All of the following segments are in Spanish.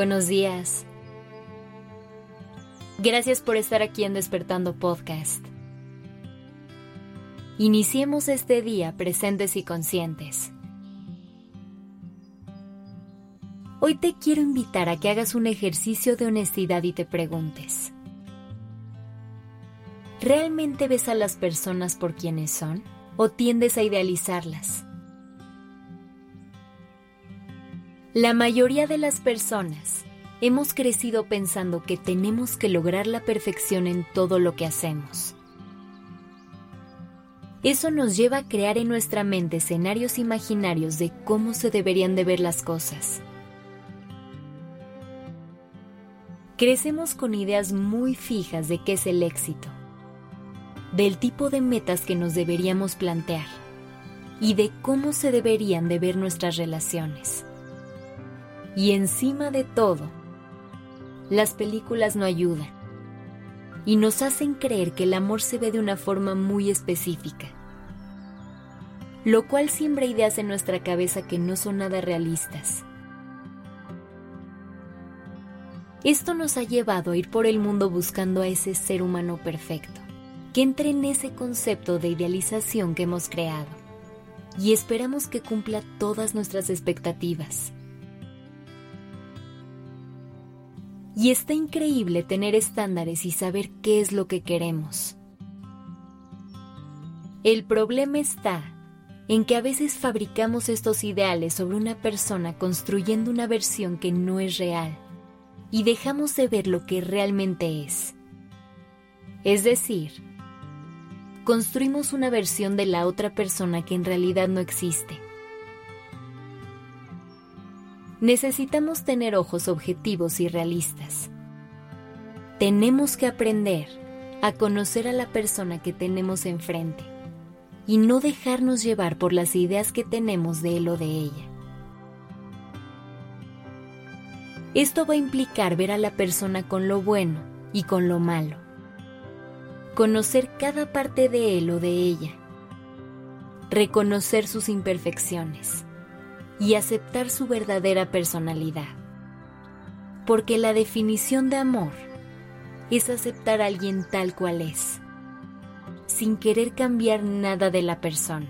Buenos días. Gracias por estar aquí en Despertando Podcast. Iniciemos este día presentes y conscientes. Hoy te quiero invitar a que hagas un ejercicio de honestidad y te preguntes: ¿realmente ves a las personas por quienes son o tiendes a idealizarlas? La mayoría de las personas hemos crecido pensando que tenemos que lograr la perfección en todo lo que hacemos. Eso nos lleva a crear en nuestra mente escenarios imaginarios de cómo se deberían de ver las cosas. Crecemos con ideas muy fijas de qué es el éxito, del tipo de metas que nos deberíamos plantear y de cómo se deberían de ver nuestras relaciones. Y encima de todo, las películas no ayudan y nos hacen creer que el amor se ve de una forma muy específica, lo cual siembra ideas en nuestra cabeza que no son nada realistas. Esto nos ha llevado a ir por el mundo buscando a ese ser humano perfecto, que entre en ese concepto de idealización que hemos creado, y esperamos que cumpla todas nuestras expectativas. Y está increíble tener estándares y saber qué es lo que queremos. El problema está en que a veces fabricamos estos ideales sobre una persona construyendo una versión que no es real y dejamos de ver lo que realmente es. Es decir, construimos una versión de la otra persona que en realidad no existe. Necesitamos tener ojos objetivos y realistas. Tenemos que aprender a conocer a la persona que tenemos enfrente y no dejarnos llevar por las ideas que tenemos de él o de ella. Esto va a implicar ver a la persona con lo bueno y con lo malo, conocer cada parte de él o de ella, reconocer sus imperfecciones y aceptar su verdadera personalidad. Porque la definición de amor es aceptar a alguien tal cual es, sin querer cambiar nada de la persona.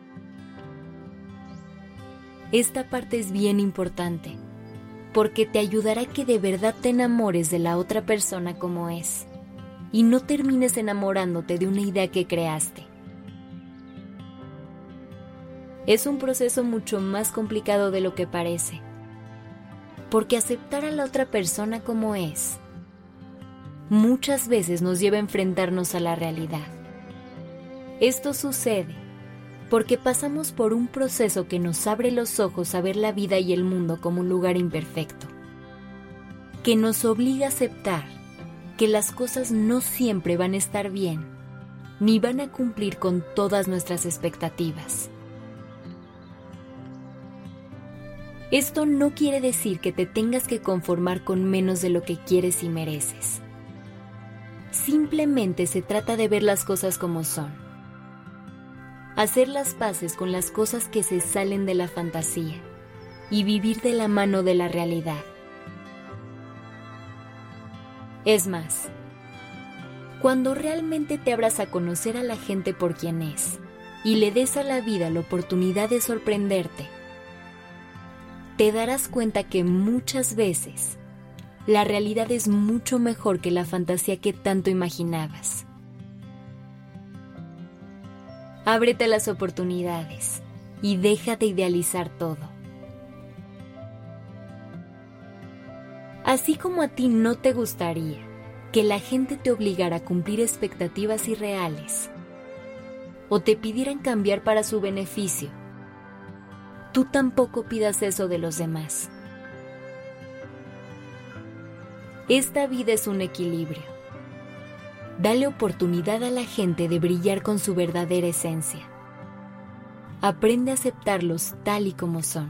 Esta parte es bien importante, porque te ayudará a que de verdad te enamores de la otra persona como es, y no termines enamorándote de una idea que creaste. Es un proceso mucho más complicado de lo que parece, porque aceptar a la otra persona como es, muchas veces nos lleva a enfrentarnos a la realidad. Esto sucede porque pasamos por un proceso que nos abre los ojos a ver la vida y el mundo como un lugar imperfecto, que nos obliga a aceptar que las cosas no siempre van a estar bien, ni van a cumplir con todas nuestras expectativas. Esto no quiere decir que te tengas que conformar con menos de lo que quieres y mereces. Simplemente se trata de ver las cosas como son. Hacer las paces con las cosas que se salen de la fantasía y vivir de la mano de la realidad. Es más, cuando realmente te abras a conocer a la gente por quien es y le des a la vida la oportunidad de sorprenderte, te darás cuenta que muchas veces la realidad es mucho mejor que la fantasía que tanto imaginabas. Ábrete a las oportunidades y deja de idealizar todo. Así como a ti no te gustaría que la gente te obligara a cumplir expectativas irreales o te pidieran cambiar para su beneficio, tú tampoco pidas eso de los demás. Esta vida es un equilibrio. Dale oportunidad a la gente de brillar con su verdadera esencia. Aprende a aceptarlos tal y como son.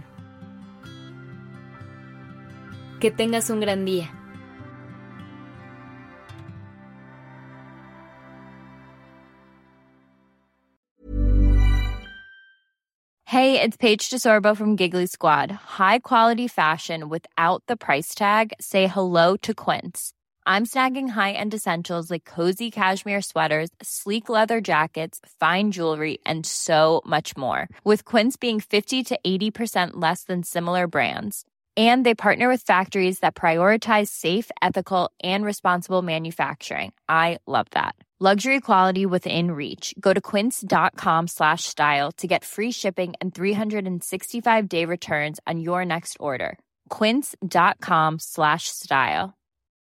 Que tengas un gran día. Hey, it's Paige DeSorbo from Giggly Squad. High quality fashion without the price tag. Say hello to Quince. I'm snagging high-end essentials like cozy cashmere sweaters, sleek leather jackets, fine jewelry, and so much more. With Quince being 50 to 80% less than similar brands. And they partner with factories that prioritize safe, ethical, and responsible manufacturing. I love that. Luxury quality within reach. Go to quince.com/style to get free shipping and 365-day returns on your next order. Quince.com/style.